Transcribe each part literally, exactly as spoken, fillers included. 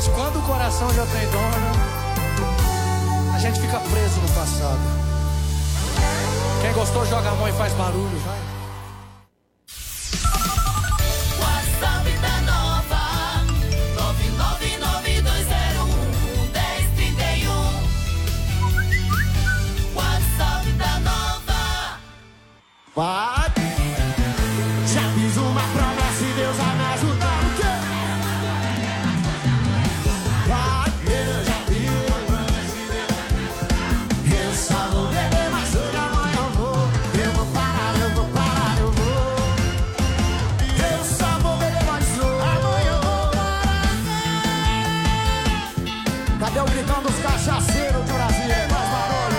Mas quando o coração já tem dono, a gente fica preso no passado. Quem gostou joga a mão e faz barulho, vai. WhatsApp da Nova nove nove nove dois zero um um zero três um. WhatsApp da Nova. Vai. Já fiz uma promessa e Deus vai me ajudar. O quê? Vai, eu já fiz uma promessa e Deus. Eu só vou beber, mas hoje amanhã eu vou. Eu vou parar, eu vou parar, eu vou. Eu só vou beber, mas hoje amanhã eu vou parar. Cadê o gritão dos cachaceiros do Brasil? Faz barulho.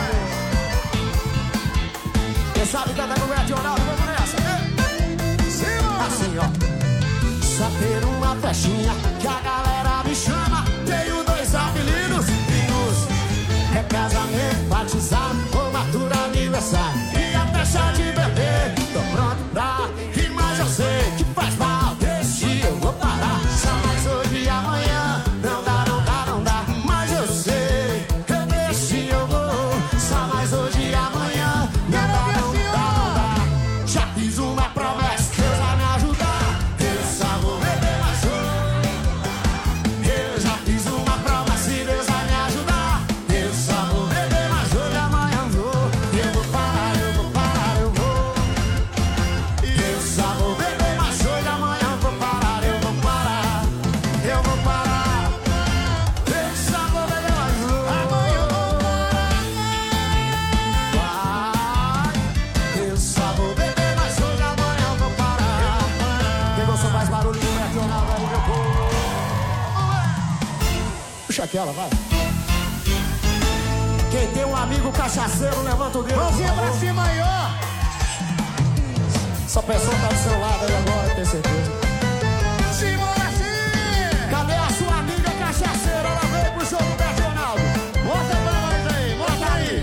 Quem sabe canta com o Edionaldo, vamos nessa. Assim, ó. Só ter uma festinha que a galera me chama. Tenho dois apelidos, Pinhos. É casamento, batizado, formatura, aniversário e até chá de bebê. Tô pronto pra rir, mas eu sei que faz mal. Desse eu vou parar. Só mais hoje e amanhã. Não dá, não dá, não dá. Mas eu sei que desse eu vou. Só mais hoje e amanhã. Não dá, não dá, não dá. Já fiz uma promessa. Deus vai me ajudar. Eu só vou beber mais hoje. Eu já fiz uma promessa e Deus vai me ajudar. Eu só vou beber mais hoje, amanhã eu vou. Eu vou parar, eu vou parar, eu vou. Eu só vou beber mais hoje, amanhã eu vou parar, eu vou parar. Eu vou parar. Eu só vou beber mais hoje, amanhã eu vou parar. Eu só vou beber mais hoje, amanhã eu vou parar. Quem gostou mais barulho do Regional aí, meu povo? Puxa aquela, vai. Quem tem um amigo cachaceiro, levanta o dedo. Mãozinha pra cima aí, ó. Essa pessoa tá do seu lado aí agora, tenho certeza. Simona, sim! Cadê a sua amiga cachaceira? Ela veio pro show do Regional. Mostra pra nós aí, mostra aí.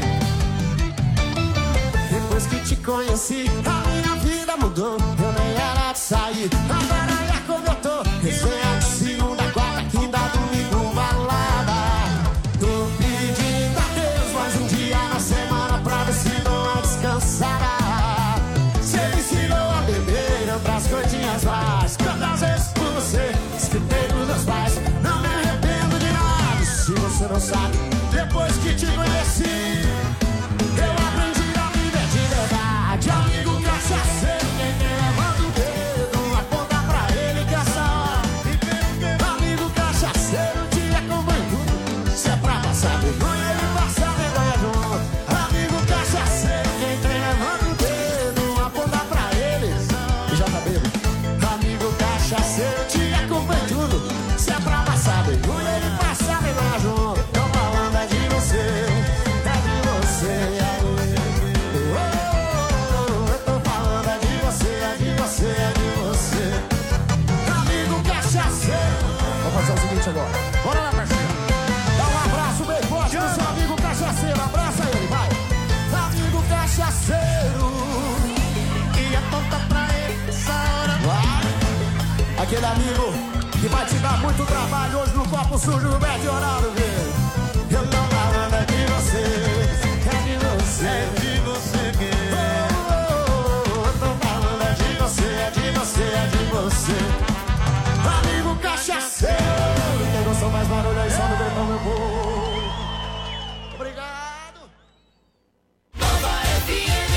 Depois que te conheci, a minha vida mudou. Eu nem era de sair, agora é como eu tô. Resenha de segunda, quarta, quinta, domingo, balada. Tô pedindo a Deus mais um dia na semana pra ver se dou uma descansada. Você me ensinou a beber outras coisinhas mais. Quantas vezes por você escutei dos meus pais. Não me arrependo de nada, se você não sabe. Depois que te conheci, eu aprendi a viver de verdade. Amigo cachaceiro, quem me levanta o dedo, aponta pra ele que essa hora. Amigo cachaceiro, te acompanho tudo. Se é pra passar vergonha, ele passa vergonha junto. Amigo cachaceiro, quem me levanta o dedo, aponta pra ele. Já tá bêbado. Amigo cachaceiro, te acompanho tudo. Se é pra passar vergonha, ele passa vergonha junto. Tô falando é de você, é de você, é oh, eu tô falando é de você, é de você, é de você. Amigo cachaceiro. Vamos fazer o seguinte agora. Bora lá, parceiro. Dá um abraço bem forte no seu amigo cachaceiro. Abraça ele, vai. Amigo cachaceiro. E aponta pra ele essa hora. Vai. Aquele amigo que vai te dar muito trabalho hoje no copo sujo do Medional, velho. Eu tô falando é de você, é de você, é de você que oh, oh, oh, eu tô falando é de você, é de você, é de você. Amigo cachaceiro. Quem gostou mais barulho aí, só no gritão, meu povo. Obrigado. Nova F M.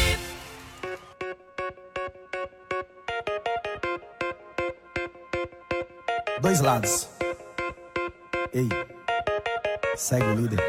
Dois lados. Ei, segue o líder.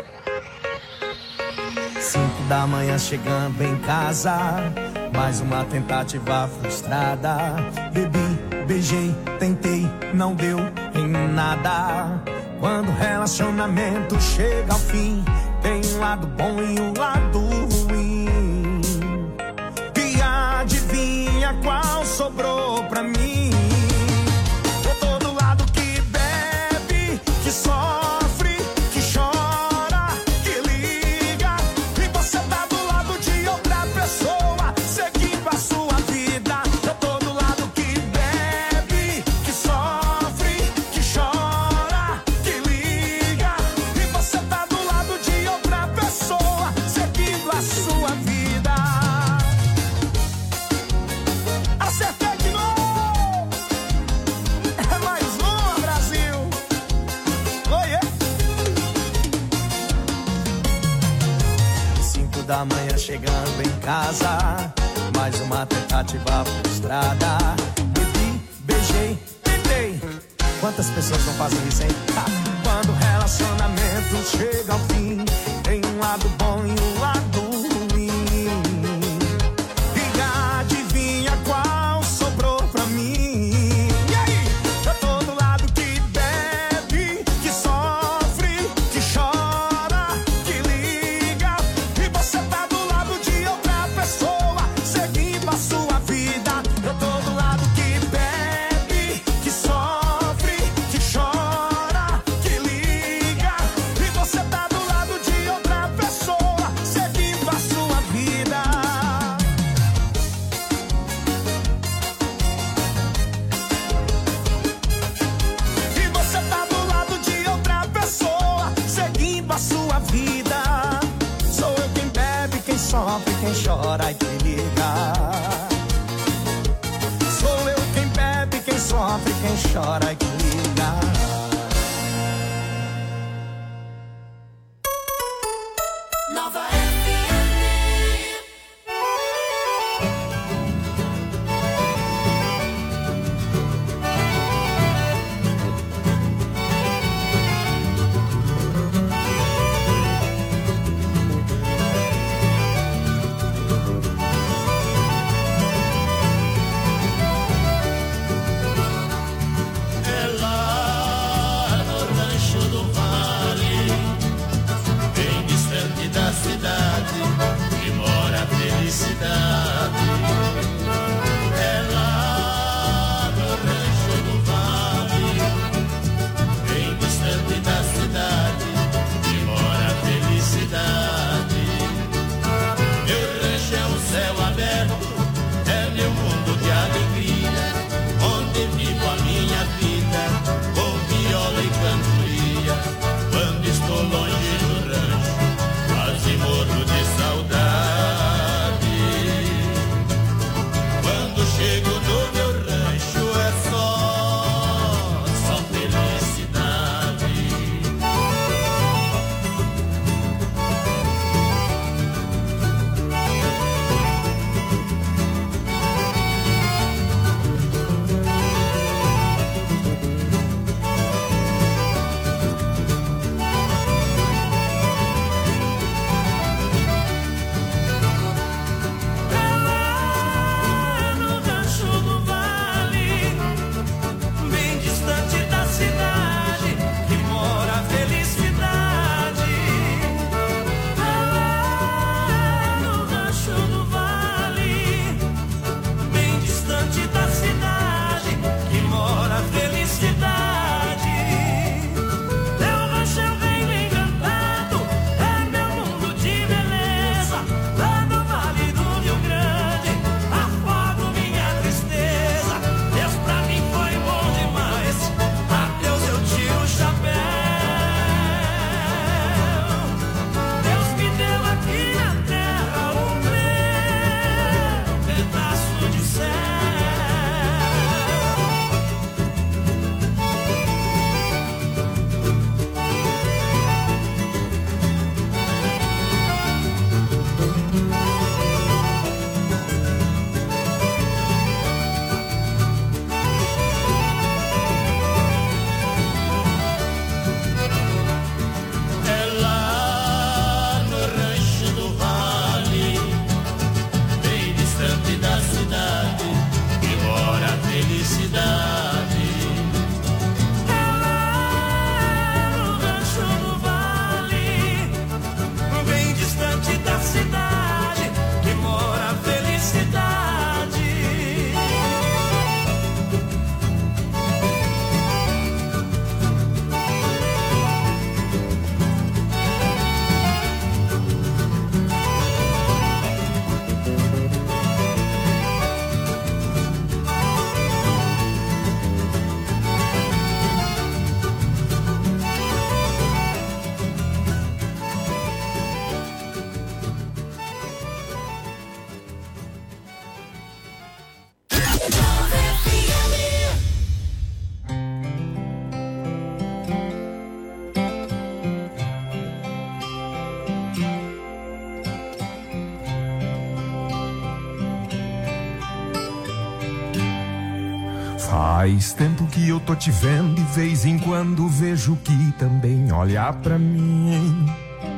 Cinco da manhã chegando em casa, mais uma tentativa frustrada. Bebi, beijei, tentei, não deu em nada. Quando o relacionamento chega ao fim, tem um lado bom e um lado ruim. E adivinha qual sobrou pra mim? Eu tô do lado que bebe, que sofre, que chora, que liga. E você tá do lado de outra pessoa, seguindo a sua vida. Eu tô do lado que bebe, que sofre, que chora, que liga. da manhã chegando em casa, mais uma tentativa frustrada. Bebi, beijei, tentei. Quantas pessoas não fazem isso, hein? Ha! Quando o relacionamento chega ao fim, tem um lado bom e um lado ruim. E adivinha qual sobrou pra mim? E aí? Eu tô do lado que bebe, que sofre, que chora, que liga. E você tá do lado de outra pessoa, seguindo a sua vida. Eu tô do lado que bebe, que sofre, que chora, que liga. E você tá do lado de outra pessoa, seguindo a sua vida. E você tá do lado de outra pessoa, seguindo a sua vida. Sou eu quem bebe, quem sofre, quem chora e quem liga. Sou eu quem bebe, quem sofre, quem chora e quem liga. Nova F M. É Faz tempo que eu tô te vendo e vez em quando vejo que também olha pra mim.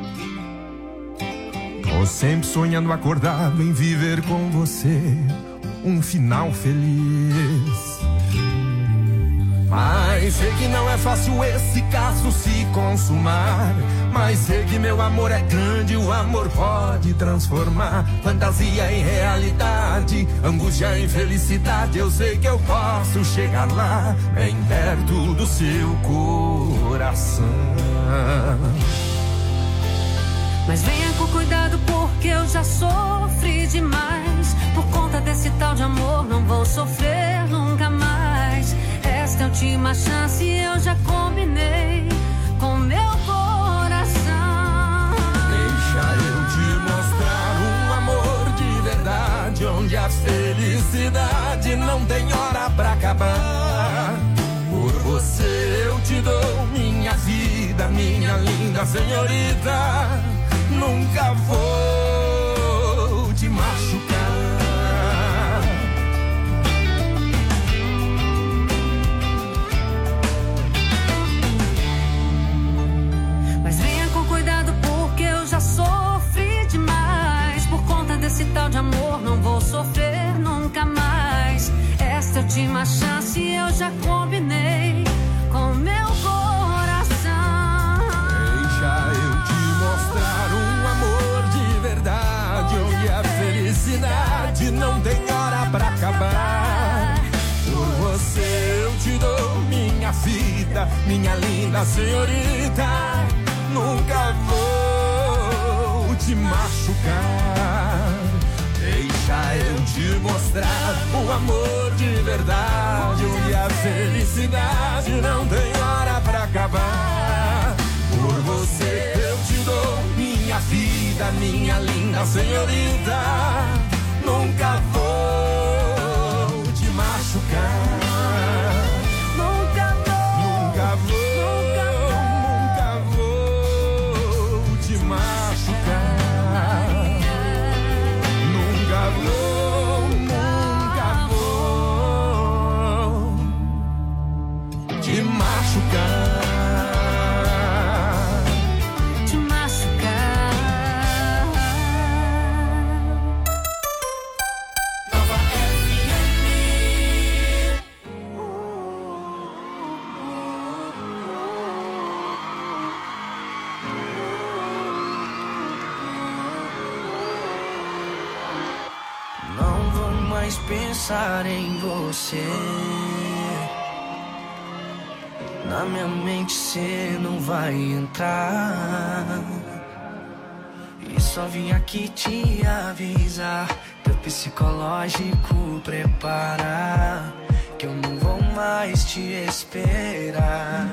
Tô sempre sonhando acordado em viver com você um final feliz. Mas sei que não é fácil esse caso se consumar. Mas sei que meu amor é grande, o amor pode transformar fantasia em realidade, angústia em felicidade. Eu sei que eu posso chegar lá, bem perto do seu coração. Mas venha com cuidado porque eu já sofri demais. Por conta desse tal de amor não vou sofrer nunca mais. Esta é a última chance, eu já combinei com meu coração. Deixa eu te mostrar um amor de verdade, onde a felicidade não tem hora pra acabar. Por você eu te dou minha vida, minha linda senhorita. Nunca vou te machucar. Mas venha com cuidado porque eu já sofri demais. Por conta desse tal de amor não vou sofrer nunca mais. Esta é a última chance, eu já combinei com meu coração. Deixa eu te mostrar um amor de verdade, onde a felicidade não tem hora pra acabar. Por você eu te dou minha vida, minha linda senhorita. Nunca vou te machucar. Deixa eu te mostrar o amor de verdade, onde a felicidade não tem hora pra acabar. Por você eu te dou minha vida, minha linda senhorita. Nunca vou te machucar. Nunca vou, Nunca vou, nunca vou te machucar. Nunca vou, nunca vou te machucar. te machucar. Nova F M. Não vou mais pensar em você. Na minha mente cê não vai entrar. E só vim aqui te avisar, teu psicológico preparar, que eu não vou mais te esperar.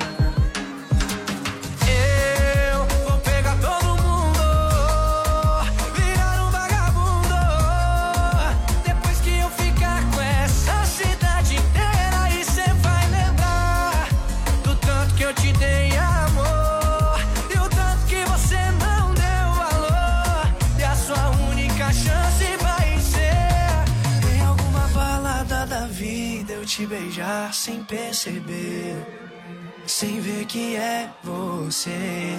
Eu vou pegar todo mundo, virar um vagabundo. Depois que eu ficar com essa cidade inteira, e cê vai lembrar do tanto que eu te dei amor, e o tanto que você não deu valor. E a sua única chance vai ser em alguma balada da vida eu te beijar sem perceber, sem ver que é você.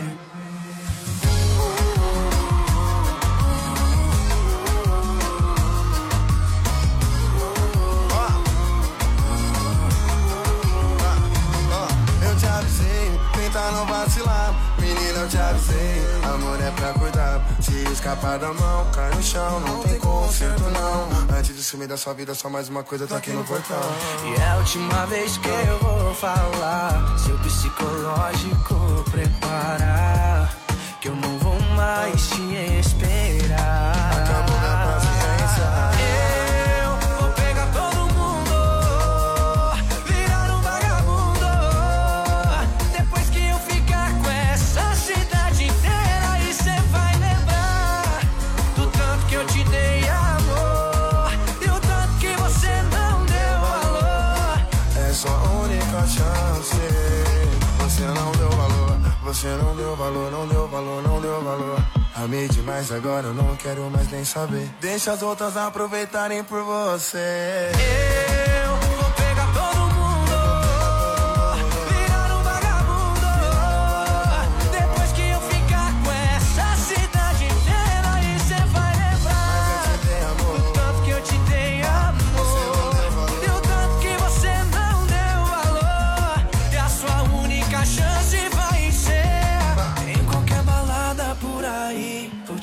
Eu te avisei, tenta não vacilar. Menina, eu te avisei, amor é pra cuidar. Se escapar da mão, cai no chão, não tem conserto não. Antes de sumir da sua vida, só mais uma coisa, tá aqui no portão. E é a última vez que eu vou falar, seu psicológico preparar, que eu não vou mais te esperar. Acabou minha paciência. Eu vou pegar todo mundo, virar um vagabundo. Depois que eu ficar com essa cidade inteira, e cê vai lembrar do tanto que eu te dei amor, e o tanto que você não deu valor. É sua única chance. Você não deu valor, você não deu valor, não deu valor, não deu valor. Amei demais, agora eu não quero mais nem saber. Deixa as outras aproveitarem por você. Eu vou pegar todo mundo,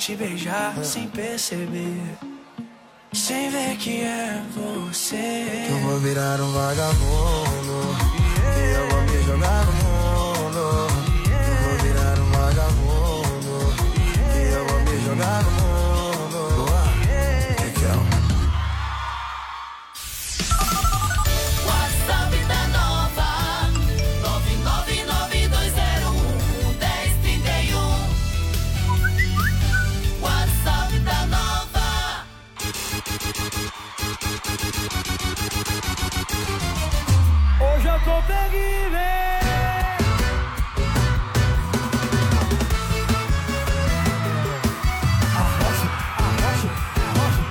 te beijar sem perceber, sem ver que é você. Que eu vou virar um vagabundo, yeah. Que eu vou me jogar no mundo, yeah. Que eu vou virar um vagabundo, yeah. Que eu vou me jogar no mundo, yeah. Que que é? WhatsApp da Nova nove nove nove dois zero um um zero três um. WhatsApp da Nova. Hoje eu tô terrível. Arrocha, arrocha, arrocha.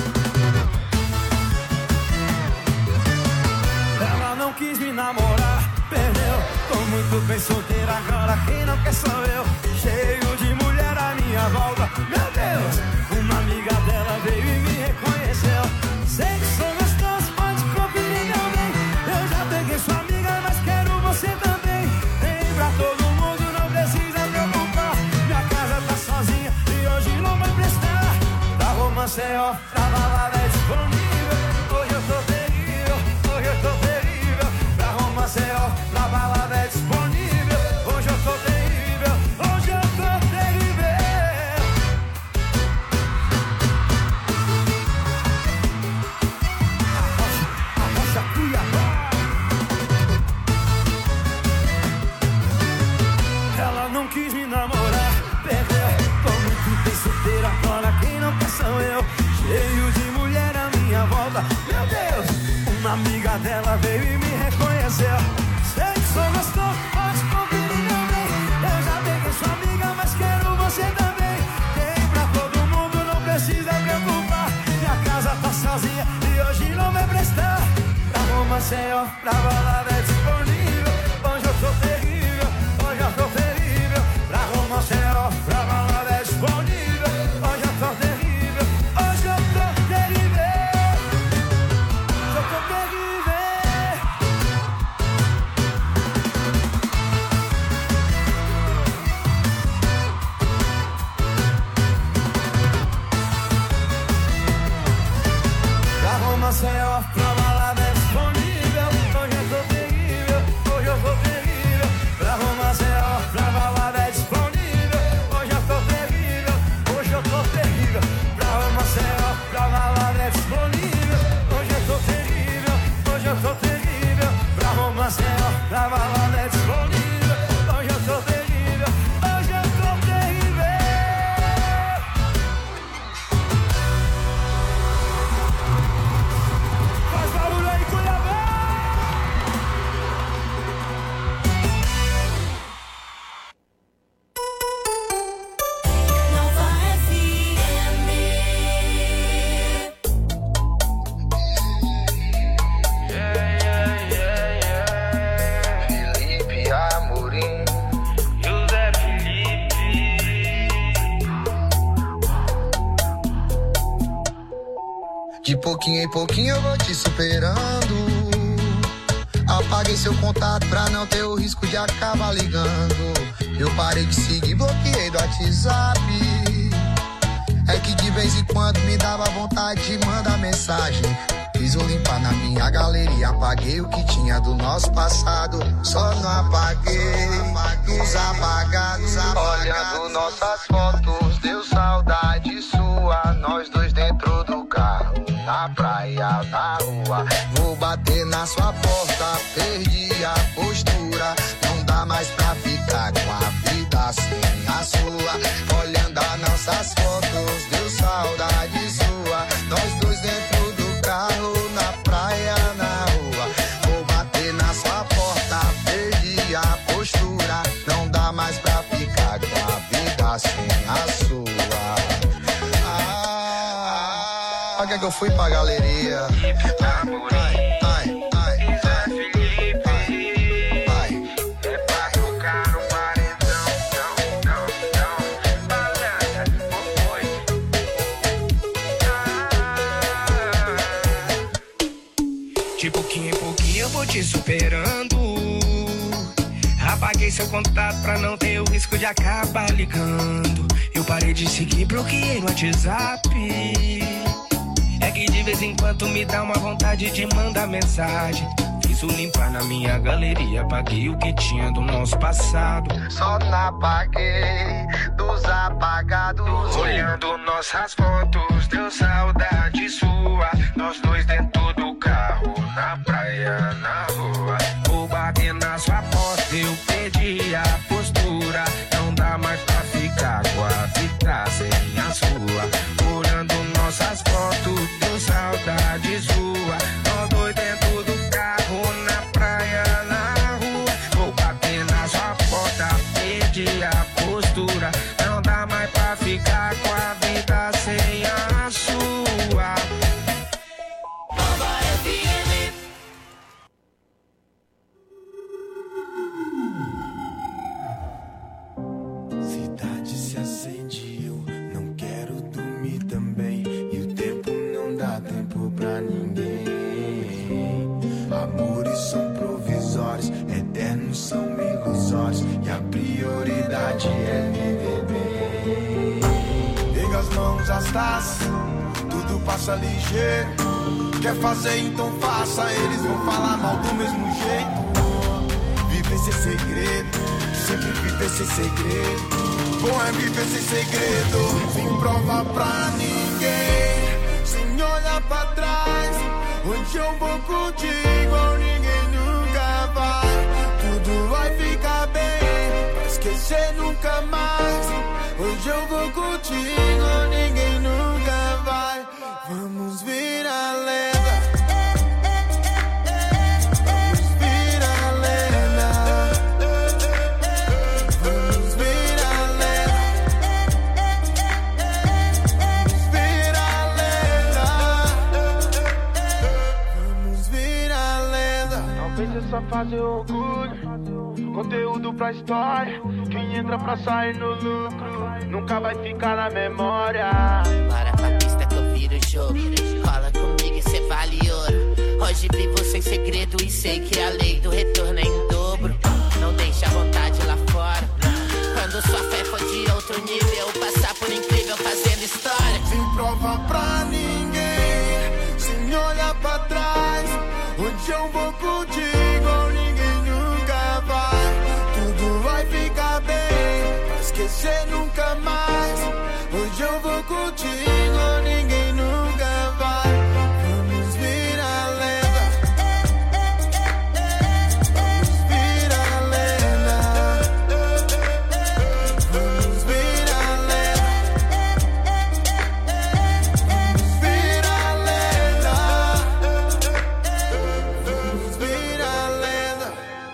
Ela não quis me namorar, perdeu. Tô muito bem solteira agora, quem não quer sou eu. Cheio de mulher à minha volta, meu Deus. Uma amiga dela veio e me reconheceu. Sei que sou gostoso, pode conferir meu bem. Eu já peguei sua amiga, mas quero você também. Tem pra todo mundo, não precisa preocupar. Minha casa tá sozinha e hoje não vai prestar. Pra romance é off, pra balada é disponível. Hoje eu tô terrível, hoje eu tô terrível. Pra romance é off, pra balada é disponível. Hoje eu tô terrível, hoje eu tô terrível. Arrocha, arrocha, Cuiabá. Ela não quis me namorar, perdeu. Tô muito bem solteira agora, quem não quer sou eu. Cheio de mulher à minha volta, meu Deus. Uma amiga dela veio e me reconheceu. Sei que sou gostoso, pode conferir meu bem. Eu já peguei sua amiga, mas quero você também. Tem pra todo mundo, não precisa preocupar. Minha casa tá sozinha e hoje não vai prestar. Pra romance é off, pra balada é disponível. Hoje eu tô terrível, hoje eu tô terrível. Pra romance é off, pra balada é disponível. Hoje eu tô terrível, hoje eu tô terrível. Eu tô terrível. Pra romance é off, pra balada é disponível. Hoje eu tô terrível, hoje eu tô terrível. Pra romance é off, pra balada é disponível. Hoje eu tô terrível, hoje eu tô terrível. Pra romance é off, pra balada é disponível. Hoje eu tô terrível, hoje eu tô terrível. Pra romance é off, pra balada é disponível. Hoje eu tô terrível, hoje eu tô terrível. Faz barulho aí, Cuiabá! Nova F M. Felipe Amorim. José Felipe. De pouquinho em pouquinho eu vou te superando. Apaguei seu contato pra não ter o risco de acabar ligando. Eu parei de seguir, bloqueei do WhatsApp. É que de vez em quando me dava vontade de mandar mensagem. Fiz o limpar na minha galeria, apaguei o que tinha do nosso passado. Só não apaguei os apagados. Olhando nossas fotos, deu saudade sua. Nós dois dentro do carro, na praia, na rua. Vou bater na sua porta, perdi a postura. Não dá mais pra ficar com a vida sem a sua. Olhando as nossas fotos, deu saudade sua. Nós dois dentro do carro, na praia, na rua. Vou bater na sua porta, perdi a postura. Não dá mais pra ficar com a vida sem a sua. Ah, pra que que eu fui pra galeria? Ai, ai, ai, ai. De pouquinho em pouquinho eu vou te superando. apaguei seu contato pra não ter o risco de acabar ligando. Eu parei de seguir, bloqueei no WhatsApp. É que de vez em quando me dá uma vontade de mandar mensagem. Fiz o limpar na minha galeria, apaguei o que tinha do nosso passado. Só não apaguei dos apagados. Olhando nossas fotos, deu saudade sua. Nós dois dentro do carro, na praia, na rua. Vou bater na sua porta, eu perdi a postura. Não dá mais pra ficar com a vida sem a sua. Olhando nossas fotos, deu saudade sua. Nós dois dentro do carro, na praia, na rua. Vou bater na sua porta, perdi a postura. Não dá mais pra ficar com a vida sem a sua. Nova F M. Cidade se acende, eu não quero dormir também. E o tempo não dá tempo pra ninguém. Amores são provisórios, eternos são ilusórios. E a prioridade é viver bem. Pega as mãos, as taças, tudo passa ligeiro. Quer fazer, então faça. Eles vão falar mal do mesmo jeito. Viver sem segredo, sempre viver sem segredo. Bom é viver sem segredo. Sem prova pra ninguém, sem olhar pra trás. Onde eu vou contigo, ninguém nunca vai. Tudo vai ficar bem, pra esquecer nunca mais. Hoje eu vou contigo, ninguém nunca vai. Vamos virar lenda. Vamos virar lenda. Vamos virar lenda. Vamos virar lenda. Vamos virar lenda. Talvez essa fase é orgulho, conteúdo pra história. Quem entra pra sair no lucro nunca vai ficar na memória. Bora pra pista que eu viro o jogo. Cola comigo e cê vale ouro. Hoje vivo sem segredo e sei que a lei do retorno é em dobro. Não deixa a vontade lá fora. Quando sua fé for de outro nível, passar por incrível fazendo história. Sem prova pra ninguém, sem olhar pra trás. Onde eu vou contigo, ninguém nunca vai. Tudo vai ficar bem, pra esquecer nunca mais. Hoje eu vou contigo, ninguém nunca vai. Vamos virar lenda. Vamos virar lenda. Vamos virar lenda. Vamos virar lenda. Vamos virar lenda.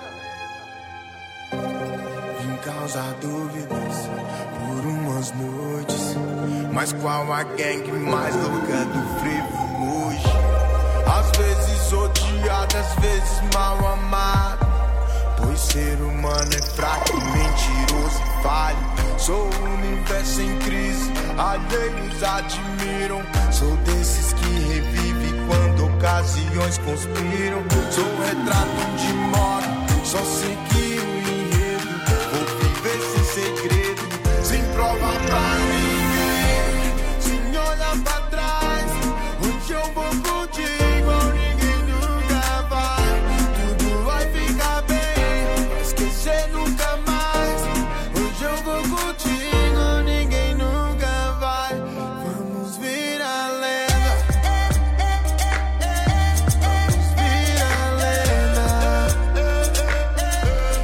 Vim causar dúvidas por umas noites. Mas qual a gangue mais louca do frevo hoje? Às vezes odiado, às vezes mal amado. Pois ser humano é fraco, mentiroso e falho. Sou o universo em crise, alheios admiram. Sou desses que revive quando ocasiões conspiram. Sou o retrato de modo, só seguir o enredo. Vou viver sem segredo, sem prova pra ninguém, sem olhar pra trás. Onde eu vou contigo, ninguém nunca vai. Tudo vai ficar bem, pra esquecer nunca mais. Hoje eu vou contigo, ninguém nunca vai. Vamos virar lenda. Vamos virar lenda.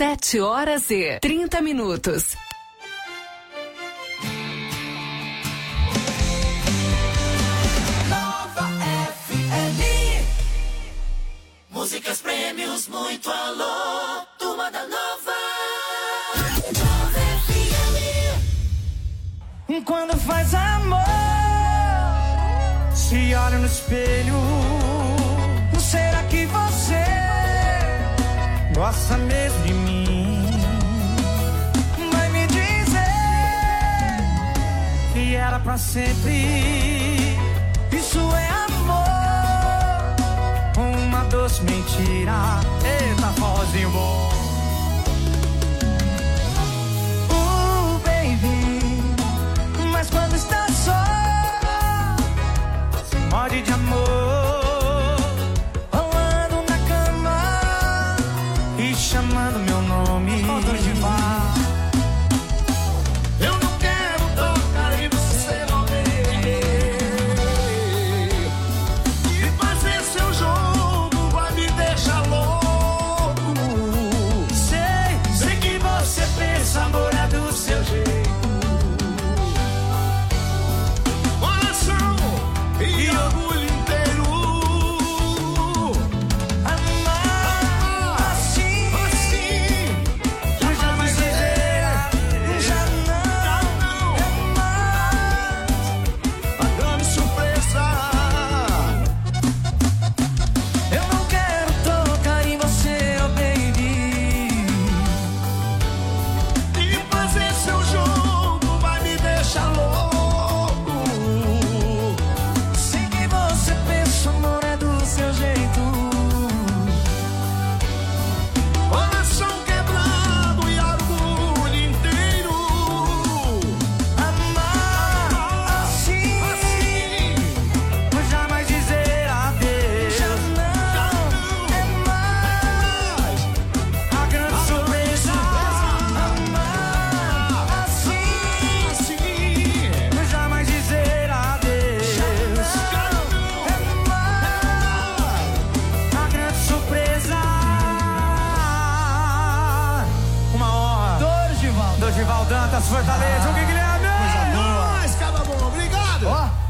Sete horas e trinta minutos. Nova F M. Músicas, prêmios, muito alô. Turma da Nova. Nova F M. Quando faz amor, se olha no espelho, será que você gosta mesmo de mim? Vai me dizer que era pra sempre. Isso é amor, uma doce mentira. Eita, forrozinho bom. Uh, baby, mas quando está só, se morde de amor, rolando na cama e chamando meu nome. Eu não quero tocar em você, não e fazer seu jogo vai me deixar louco. Sei, sei que você pensa, amor é do seu jeito. Coração e orgulho inteiro. Amar assim, assim, eu já não sei, já não é mais. Pagando surpresa. Eu não quero tocar em você, oh baby, e fazer seu jogo vai me deixar louco. Sei que você pensa, amor é do seu jeito. Coração quebrado e orgulho inteiro. Amar assim, mas jamais dizer adeus. Já não é mais a grande surpresa. Amar assim, mas jamais dizer adeus. Já não é mais a grande surpresa. Uma honra. Dorival. Dorival Dantas, Fortaleza. O que Guilherme? Coisa boa. Nós, cara bom. Obrigado.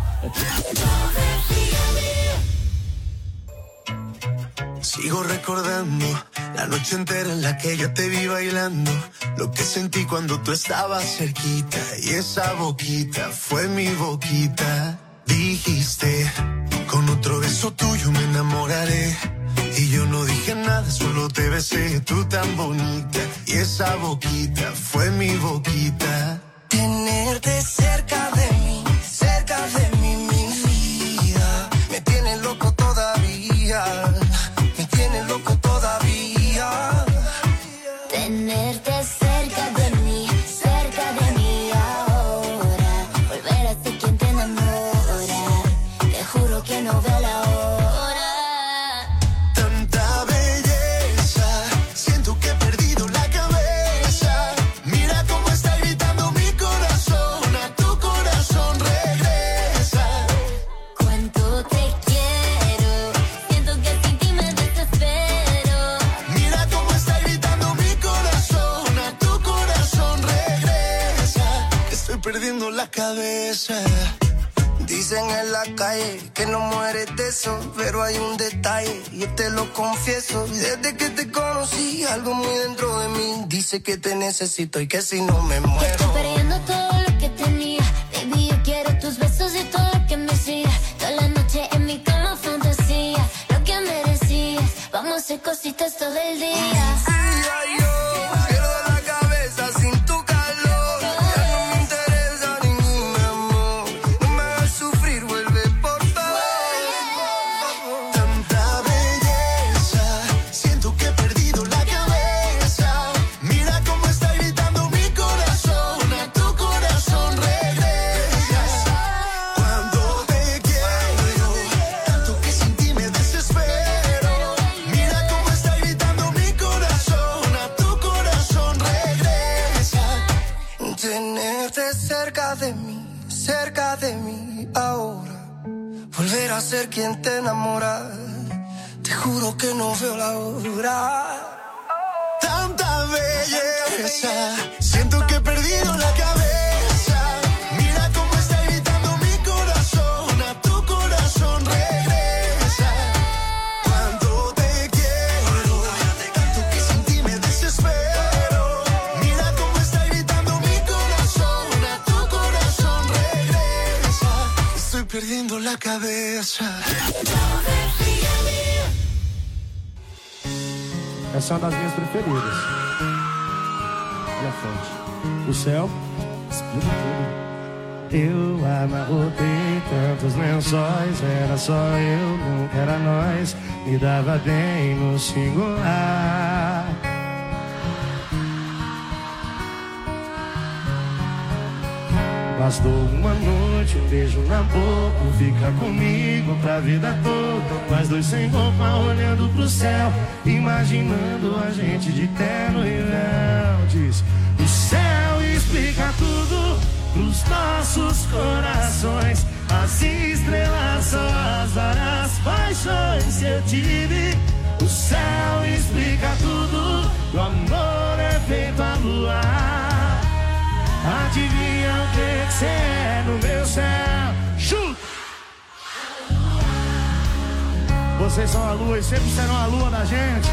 Sigo recordando la noche entera en la que yo te vi bailando, lo que sentí cuando tú estabas cerquita y esa boquita fue mi boquita. Dijiste, con otro beso tuyo me enamoraré, y yo no dije nada, solo te besé, tú tan bonita y esa boquita fue mi boquita. Tenerte cerca de mí, cerca de mí, mi vida, me tiene loco todavía, me tiene loco todavía. Tenerte cerca de mí, cerca de mí ahora, volver a ser quien te enamora, te juro que no veo la hora. Tanta belleza, siento que he perdido la cabeza. Mira cómo está gritando mi corazón, a tu corazón regresa. Cuánto te quiero, siento que sin ti me desespero. Mira cómo está gritando mi corazón, a tu corazón regresa. Estoy perdiendo la cabeza. Dicen en la calle que no mueres de eso, pero hay un detalle y yo te lo confieso. Desde que te conocí, algo muy dentro de mí dice que te necesito y que si no me muero. Estoy perdiendo todo lo que tenía, baby, yo quiero tus besos y todo lo que me hacía. Toda la noche en mi cama fantasía, lo que me decías, vamos a hacer cositas todo el día. Sí, ay, yo quiero la cabeza sin tu calor. Ya no me interesa ningún amor, no me hagas sufrir, vuelve por favor. Tanta belleza, siento que he perdido la cabeza. Mira cómo está gritando mi corazón, a tu corazón regresa. Cuando te quiero, tanto que sin ti me desespero. Mira cómo está gritando mi corazón, a tu corazón regresa. Tenerte cerca de mí, cerca de mí ahora, volver a ser quien te enamora, te juro que no veo la hora. Tanta belleza. Siento que he perdido la cabeza. Mira cómo está gritando mi corazón. A tu corazón regresa. Cuánto te quiero, tanto que sin ti me desespero. Mira cómo está gritando mi corazón. A tu corazón regresa. Estoy perdiendo la cabeza. Essa é uma das minhas preferidas. E a fonte? O céu explica tudo. Eu amarrotei tantos lençóis. Era só eu, nunca era nós. Me dava bem no singular. Bastou uma noite, um beijo na boca. Fica comigo pra vida toda. Nós dois sem roupa, olhando pro céu, imaginando a gente de terno e véu. Diz: o céu explica tudo pros nossos corações. As estrelas são as várias paixões que eu tive. O céu explica tudo. O amor é feito a luar. Adivinha o que cê é no meu céu? Chuta! Vocês são a lua e sempre serão a lua da gente.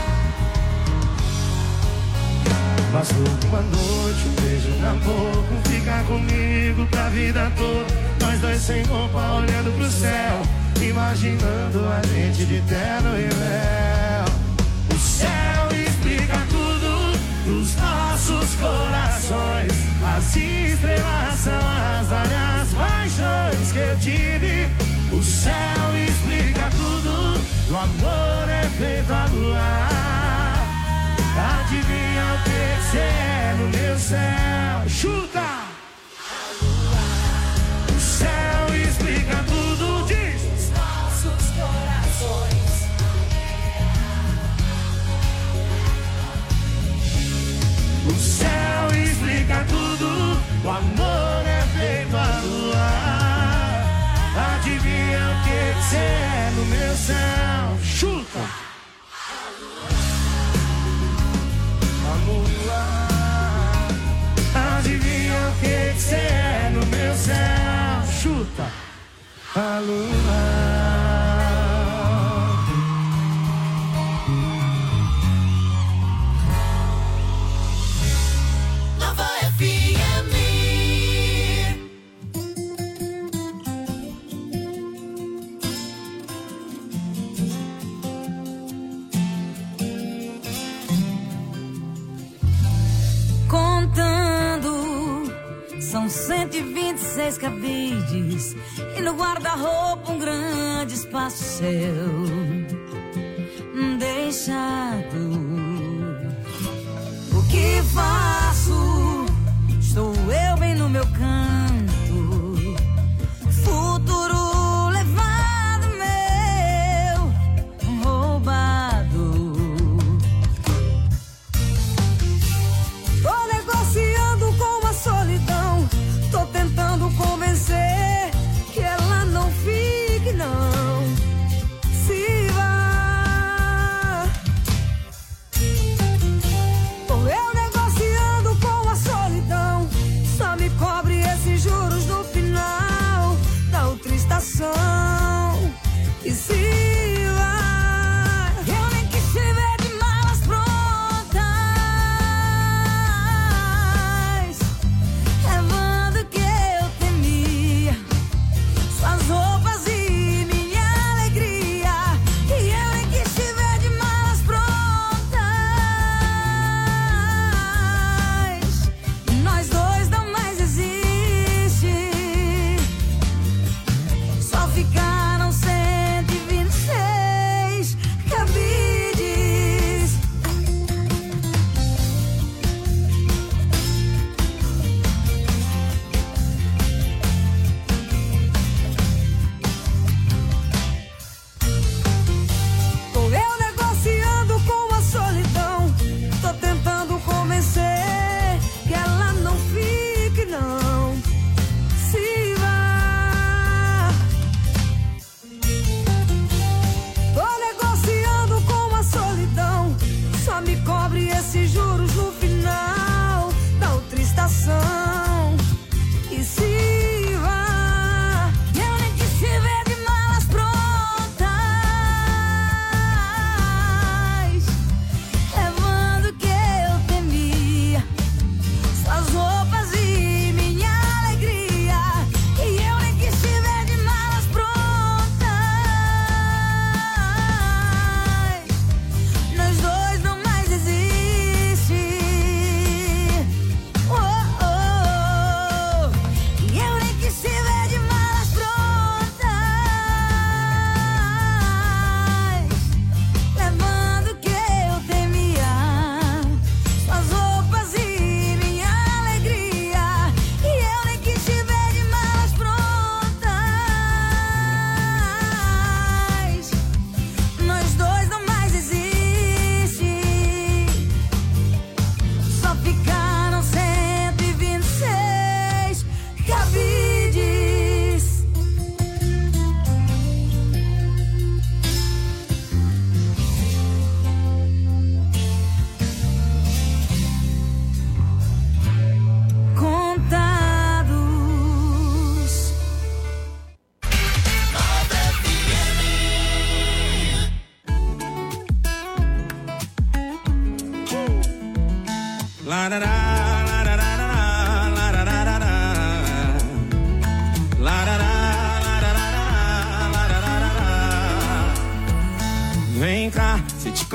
Bastou uma noite, um beijo na boca. Ficar comigo pra vida toda. Nós dois sem roupa, olhando pro céu, imaginando a gente de terno e véu. O céu explica tudo dos nossos corações. As estrelas são as várias paixões que eu tive. O céu explica tudo. O amor é feito a luar. Adivinha o que cê é no meu céu? Chuta! O céu explica tudo. Diz: os nossos corações. O céu explica tudo. O amor é feito a luar. Adivinha o que cê é no meu céu? Chuta! A lua. Adivinha o que cê é no meu céu? Chuta! A lua. São cento e vinte e seis cabides e no guarda-roupa um grande espaço seu deixado. O que faço? Estou eu bem no meu canto. Futuro levado meu, roubado. Tô negociando com a solidão. Tô tentando convencer que ela não fique, não. Se vá. Tô eu negociando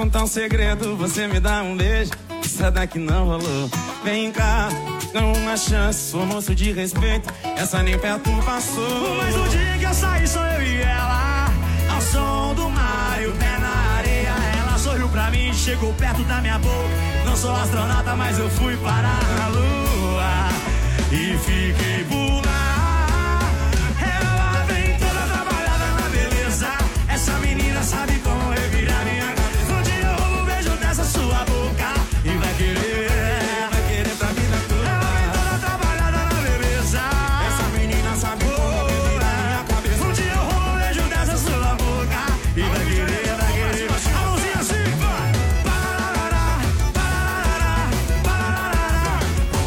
contar um segredo, você me dá um beijo. Essa daqui não rolou. Vem cá, dá uma chance, sou moço de respeito. Essa nem perto passou. Mas no dia que eu saí, sou eu e ela, ao som do mar e o pé na areia. Ela sorriu pra mim, chegou perto da minha boca. Não sou astronauta, mas eu fui parar na lua e fiquei por lá. Ela vem toda trabalhada na beleza. Essa menina sabe como revirar minha cabeça. Um dia eu roubo um beijo dessa sua boca e vai querer, vai querer pra vida toda. Ela vem toda trabalhada na beleza. Essa menina sabe como revirar minha cabeça. Um dia eu roubo um beijo dessa sua boca e vai querer, vai querer. A mãozinha assim, vai. Parará, parará, parará,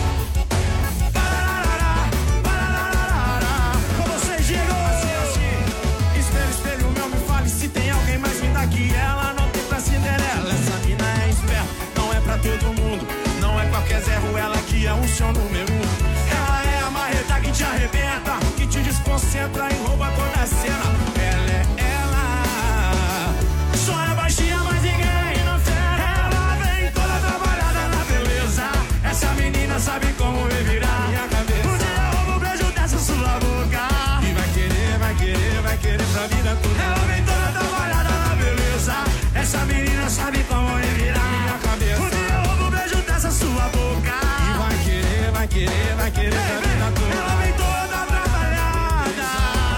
parará, parará. Com vocês, Diego. Assim, assim. Espelho, espelho meu, me fale se tem alguém mais linda que ela. Não tem pra Cinderela. Essa mina é esperta, não é pra todo mundo. Não é qualquer Zé Ruela que é um seu número um. Ela é a marreta que te arrebenta, que te desconcentra e rouba toda a cena. Ela é ela, só é baixinha, mas ninguém não fera. Ela vem toda trabalhada na beleza. Essa menina sabe como revirar minha cabeça. Um dia eu roubo um beijo dessa sua boca e vai querer, vai querer, vai querer pra vida toda. Ela vem toda trabalhada na beleza. Essa menina sabe como revirar minha cabeça. Um dia eu roubo um beijo dessa sua boca e vai querer, vai querer, vai querer pra vida toda. Ela vem toda trabalhada.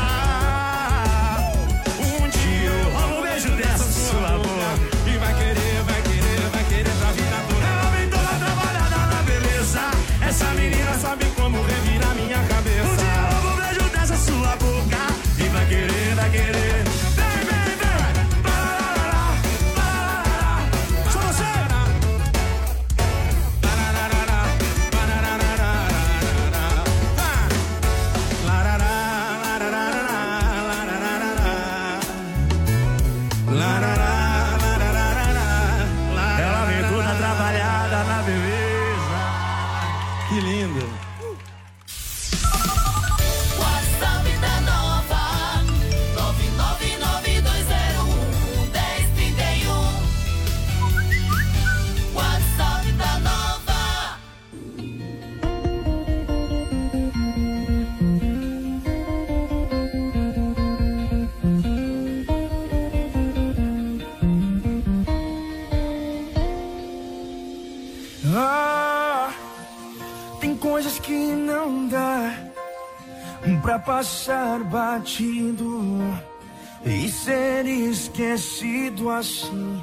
Um dia eu roubo um beijo dessa sua boca e vai querer, vai querer, vai querer pra vida toda. Ela vem toda trabalhada na beleza. Essa menina sabe como revirar minha cabeça. Um dia eu roubo um beijo dessa sua boca e vai querer, vai querer. Vem, vem, vem. Parará, parará. Só você. Lararará, lararará, lararará, lararará, lararará. Ela vem toda trabalhada na beleza. Que lindo. WhatsApp da Nova nove nove nove dois zero um um zero três um. WhatsApp da Nova. Ah, tem coisas que não dá pra passar batido e ser esquecido assim.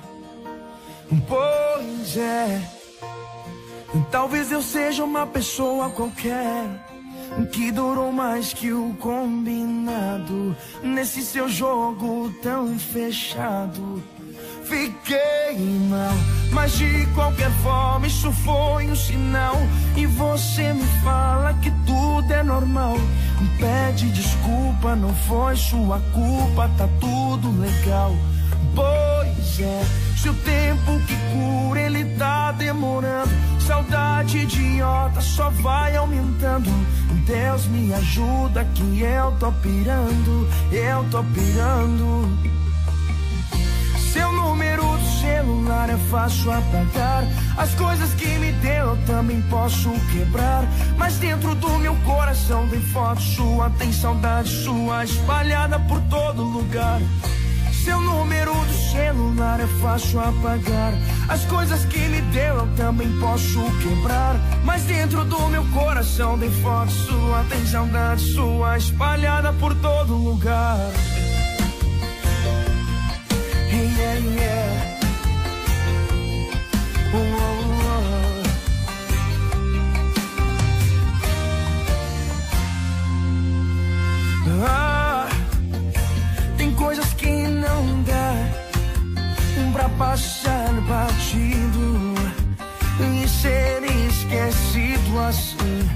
Pois é, talvez eu seja uma pessoa qualquer que durou mais que o combinado nesse seu jogo tão fechado. Fiquei mal, mas de qualquer forma isso foi um sinal. E você me fala que tudo é normal. Me pede desculpa, não foi sua culpa, tá tudo legal. Pois é, se o tempo que cura ele tá demorando, saudade idiota só vai aumentando. Deus me ajuda que eu tô pirando, eu tô pirando. Seu número do celular é fácil apagar. As coisas que me deu eu também posso quebrar. Mas dentro do meu coração tem foto sua, tem saudade sua espalhada por todo lugar. Seu número do celular é fácil apagar. As coisas que me deu eu também posso quebrar. Mas dentro do meu coração tem foto sua, tem saudade sua espalhada por todo lugar. Yeah, yeah. Oh, oh, oh. Ah, tem coisas que não dá pra passar batido e ser esquecido assim.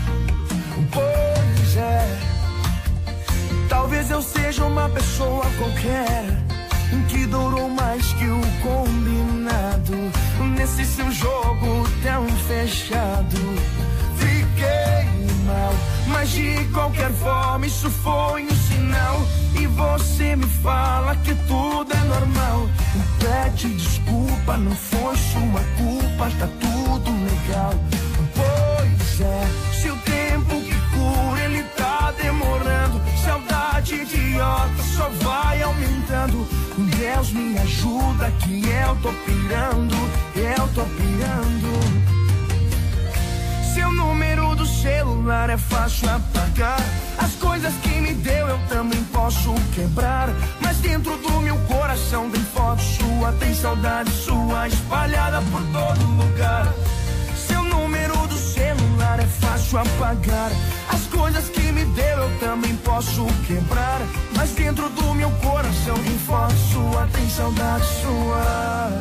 Pois é, talvez eu seja uma pessoa qualquer que durou mais que o combinado nesse seu jogo tão fechado. Fiquei mal, mas de qualquer forma isso foi um sinal. não. E você me fala que tudo é normal. Pede desculpa, não foi sua culpa, tá tudo legal. Pois é, se o tempo que cura ele tá demorando, saudade idiota só vai aumentando. Deus me ajuda que eu tô pirando, eu tô pirando. Seu número do celular é fácil apagar. As coisas que me deu eu também posso quebrar. Mas dentro do meu coração tem foto sua, tem saudade sua espalhada por todo lugar. Seu número do celular é fácil apagar. As coisas que me deu eu também posso quebrar. Mas dentro do meu coração tem foto sua, tem saudade sua.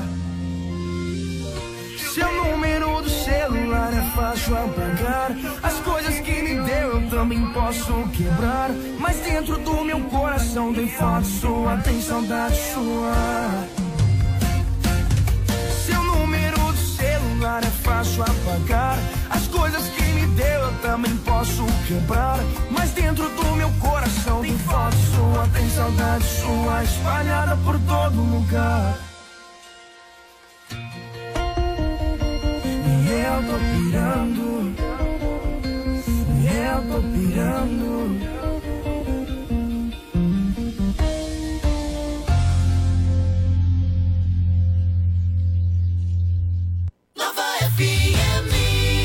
Seu número do celular é fácil apagar. As coisas que me deu eu também posso quebrar. Mas dentro do meu coração tem foto sua, tem saudade sua. Seu número do celular é fácil apagar. As coisas que me deu eu também posso quebrar. Mas dentro do meu coração tem foto sua, tem saudade sua espalhada por todo lugar. Eu tô pirando, eu tô pirando. Nova F M.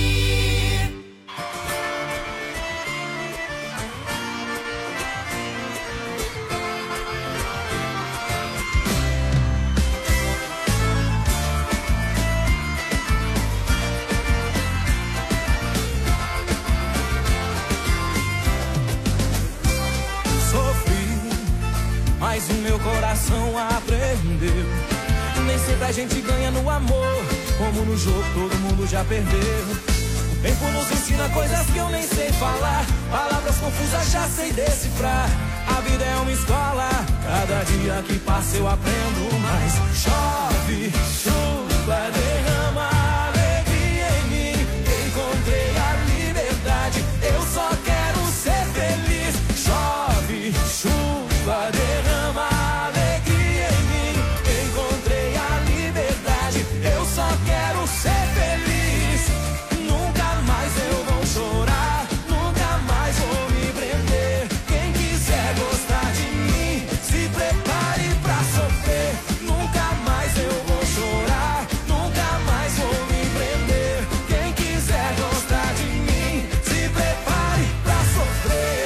Mas o meu coração aprendeu. Nem sempre a gente ganha no amor, como no jogo todo mundo já perdeu. O tempo nos ensina coisas que eu nem sei falar, palavras confusas já sei decifrar. A vida é uma escola, cada dia que passa eu aprendo mais. Chove, chuva, derrama alegria em mim. Encontrei a liberdade, eu só quero ser feliz. Chove, chuva, derrama alegria em mim. Encontrei a liberdade, eu só quero ser feliz. Nunca mais eu vou chorar, nunca mais vou me prender. Quem quiser gostar de mim, se prepare pra sofrer. Nunca mais eu vou chorar, nunca mais vou me prender. Quem quiser gostar de mim, se prepare pra sofrer.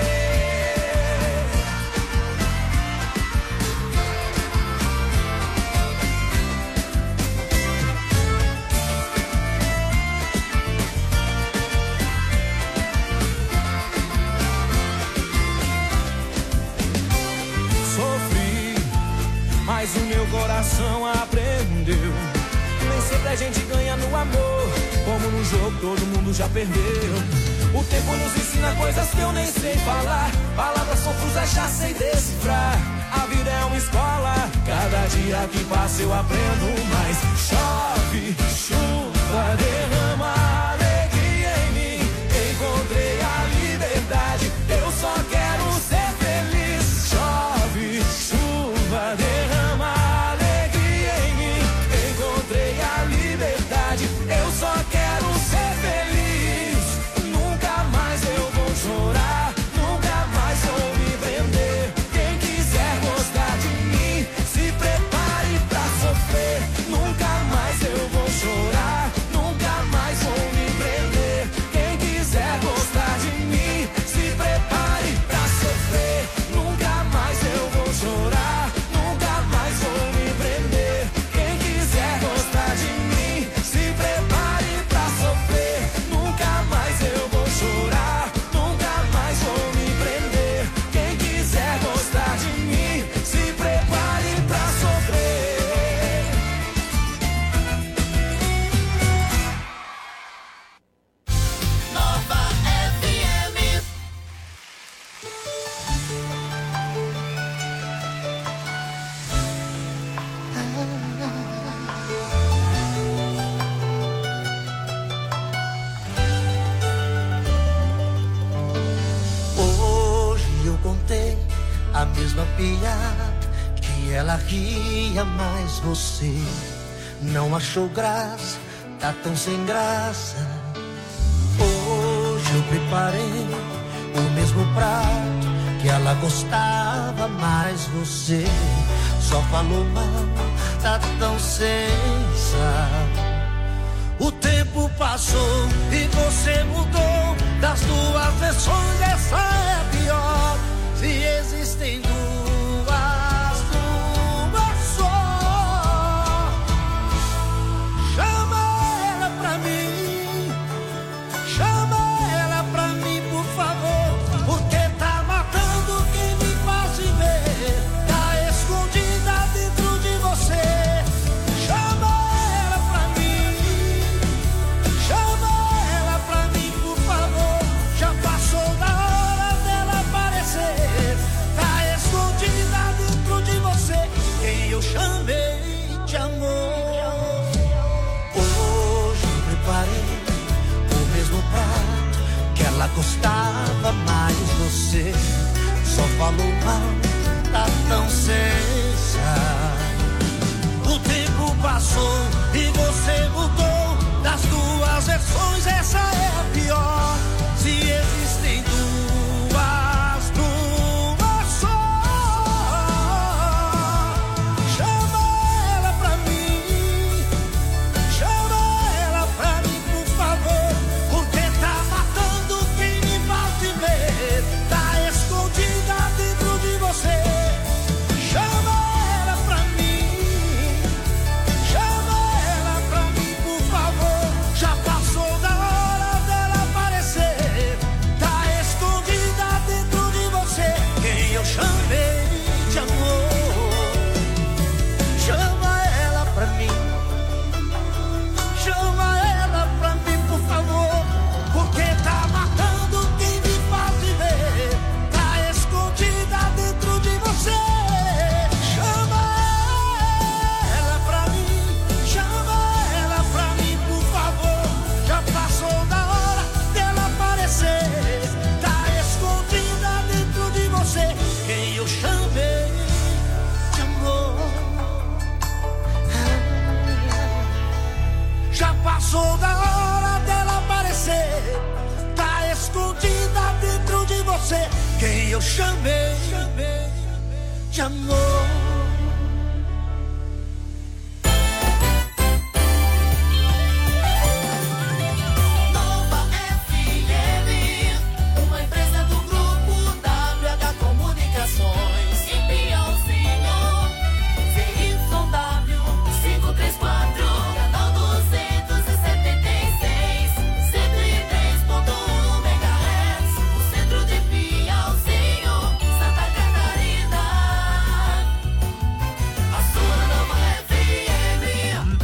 Sofri, mas o meu coração aprendeu. Nem sempre a gente ganha no amor, como no jogo todo mundo já perdeu. O tempo nos ensina coisas que eu nem sei falar, palavras confusas já sei decifrar. A vida é uma escola, cada dia que passa eu aprendo mais. Chove, chuva, derrama alegria em mim. Encontrei a liberdade, eu só quero ser feliz. Chove, chuva, derrama alegria em mim. Encontrei a liberdade, eu só quero ser feliz. Nunca mais eu vou chorar, nunca mais vou me prender. Quem quiser gostar de mim, se prepare pra sofrer. Nunca mais eu vou chorar, nunca mais vou me sabia que ela ria, mas você não achou graça, tá tão sem graça. Hoje eu preparei o mesmo prato que ela gostava, mas você só falou mal, tá tão sem sal. O tempo passou e você mudou, das duas versões essa é a pior. Se existem duas, duas só. Chama ela pra mim, chama ela pra mim, por favor, porque tá matando quem me faz viver, tá escondida dentro de você. Chama ela pra mim, chama ela pra mim, por favor, já passou da hora dela aparecer, tá escondida dentro de você, quem eu chamei de amor. Hoje preparei o mesmo prato que ela gostava, mas você só falou mal, tá tão sem sal. O tempo passou e você mudou, das duas versões essa é a pior. Se existem duas, duas só. Chama ela pra mim, chama ela pra mim, por favor, porque tá matando quem me faz viver, tá escondida dentro de você. Chama ela pra mim, chama ela pra mim, por favor, já passou da hora dela aparecer, tá escondida dentro de você, quem eu chamei de amor. Chama ela pra mim, chama ela pra mim, por favor, porque tá matando quem me faz viver, tá escondida dentro de você. Chama ela pra mim, chama ela pra mim, por favor, já passou da hora dela aparecer, tá escondida dentro de você, quem eu chamei de amor. Já passou da hora dela aparecer, tá escondida dentro de você, quem eu chamei de amor. Nova F M, uma empresa do grupo W H Comunicações. Em Piauzinho, C Y W quinhentos e trinta e quatro, canal duzentos e setenta e seis, cento e três ponto um megahertz, no centro de Piauzinho, Santa Catarina. A sua Nova F M.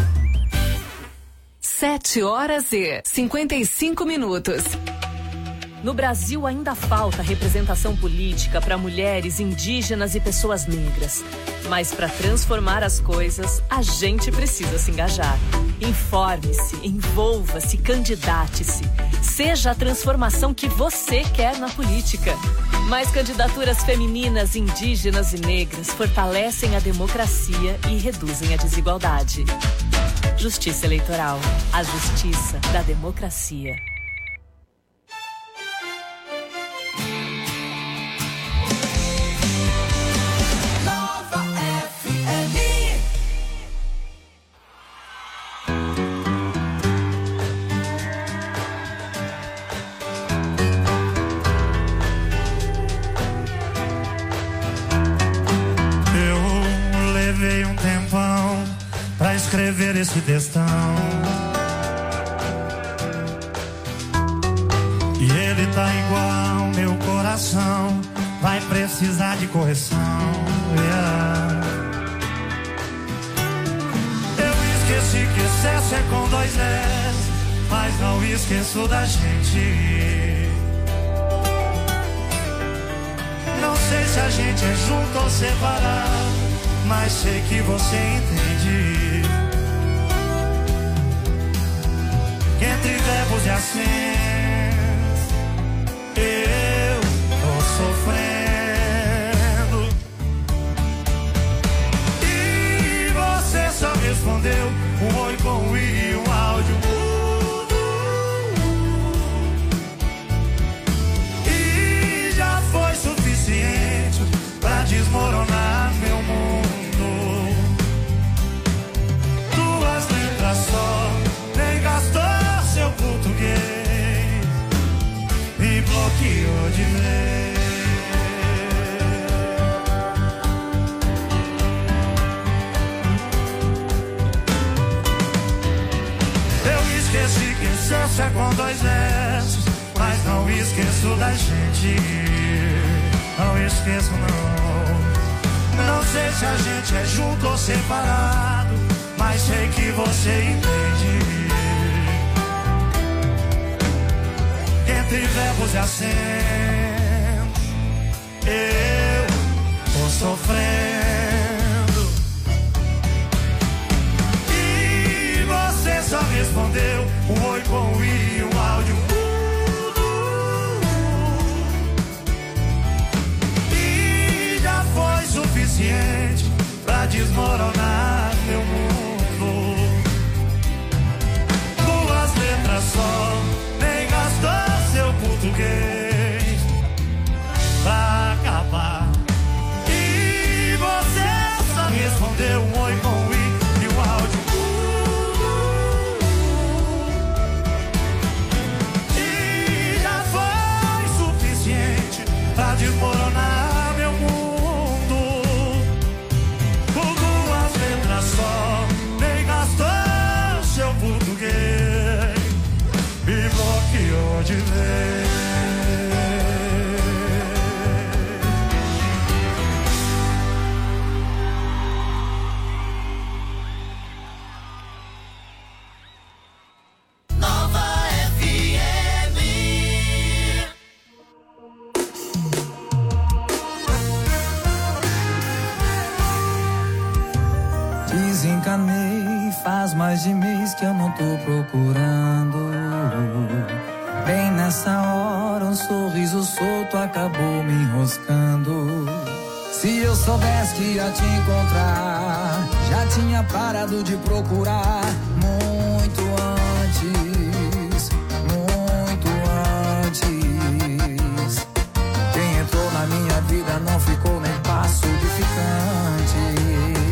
sete horas e cinquenta e cinco minutos. No Brasil ainda falta representação política para mulheres, indígenas e pessoas negras. Mas para transformar as coisas, a gente precisa se engajar. Informe-se, envolva-se, candidate-se. Seja a transformação que você quer na política. Mais candidaturas femininas, indígenas e negras fortalecem a democracia e reduzem a desigualdade. Justiça Eleitoral. A justiça da democracia. Nova F M. Eu levei um tempão pra escrever esse textão, e ele tá igual meu coração, vai precisar de correção. Yeah. Eu esqueci que excesso é com dois S, mas não esqueço da gente. Não sei se a gente é junto ou separado, mas sei que você entende. Que entre verbos e acentos eu tô sofrendo. bloqueou de vez. Eu esqueci que incesso é com dois versos, mas não esqueço da gente. Não esqueço não. Não sei se a gente é junto ou separado, mas sei que você entende. Entre verbos e acentos, eu tô sofrendo. E você só respondeu um oi com um i e um áudio mudo. E já foi suficiente pra desmoronar meu mundo. Duas letras só, nem gastou seu português pra acabar. E você só respondeu um oi com um i e um áudio. E já foi suficiente pra desmoronar meu mundo. Com duas letras só, nem gastou seu português. Me bloqueou de vez. Nova F M. Desencanei, faz mais de mês que eu não tô procurando. Bem nessa hora um sorriso solto acabou me enroscando. Se eu soubesse que ia te encontrar, já tinha parado de procurar. Muito antes, muito antes. Quem entrou na minha vida não ficou nem passo de ficante.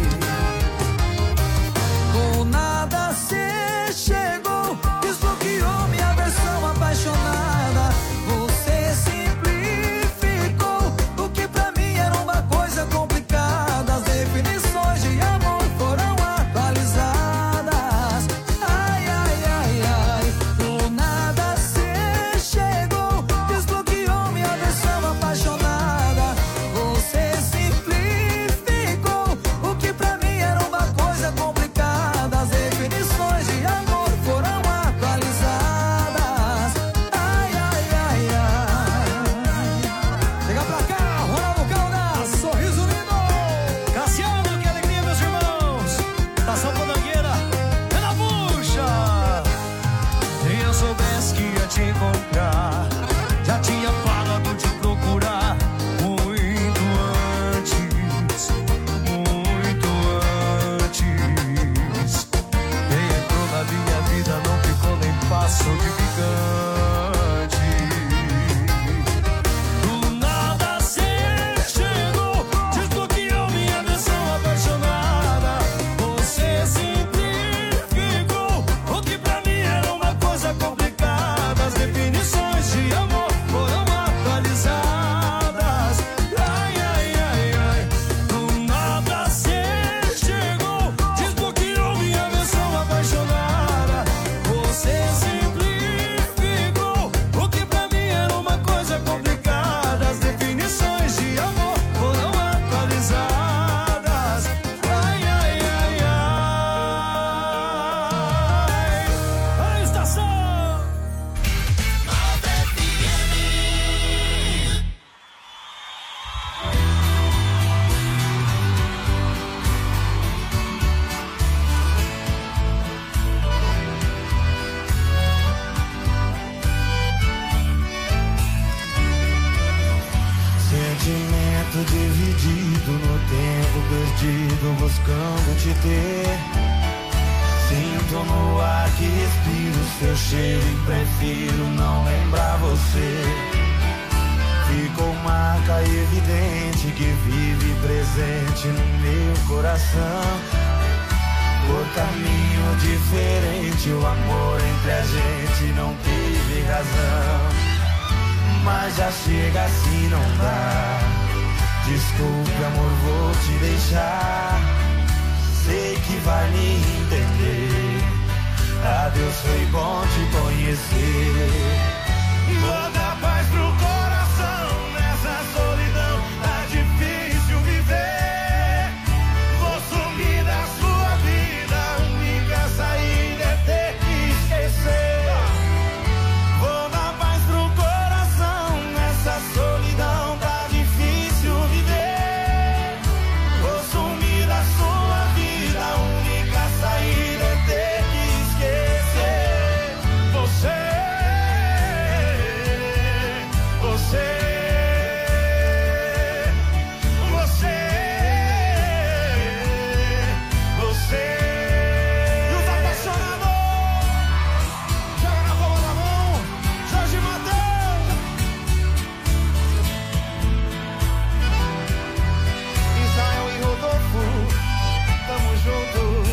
Do nada cê chegou, desbloqueou minha versão apaixonada. Você simplificou o que pra mim era uma coisa complicada. As definições de amor foram atualizadas. Ai, ai, ai, ai. Do nada cê chegou, desbloqueou minha versão apaixonada. Você simplificou o que pra mim era uma coisa complicada. As definições de amor foram atualizadas. Ai, ai, ai, ai. Chega pra cá, Ronaldo Caldas, sorriso lindo. Cassiano, que alegria, meus irmãos. Tação Podangueira, é na bucha. Se eu soubesse que ia te encontrar, já tinha parado de procurar. Muito antes, muito antes. Quem entrou na minha vida não ficou nem passo de ficante. Do nada cê chegou, desbloqueou minha versão apaixonada. Você simplificou o que pra mim era uma coisa complicada. As definições de amor foram atualizadas. Ai, ai, ai, ai. Do nada cê chegou, desbloqueou minha versão apaixonada. Você simplificou o que pra mim era uma coisa complicada. As definições de amor foram atualizadas. Ai, ai, ai, ai. A estação. Sentimento dividido no tempo perdido, buscando te ter. Sinto no ar que respiro seu cheiro e prefiro não lembrar você. Ficou marca evidente que vive presente no meu coração. Por caminho diferente, o amor entre a gente não teve razão. já chega assim não dá. Desculpe, amor, vou te deixar. Sei que vai me entender. Adeus, foi bom te conhecer. Vou dar paz pro coração nessa solidão, tá difícil viver. Vou sumir da sua vida, a única saída é ter que esquecer. Vou dar paz pro coração nessa solidão, tá difícil viver. Vou sumir da sua vida, a única saída é ter que esquecer. Você Você, você, você. E os apaixonados, joga na palma da mão, Jorge Mateus. Israel e Rodolfo, tamo junto.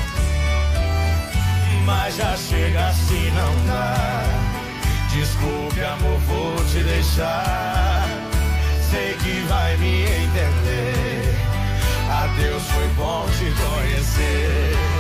Mas já chega assim não dá. Desculpe, amor, vou te deixar. Sei que vai me entender. Adeus, foi bom te conhecer.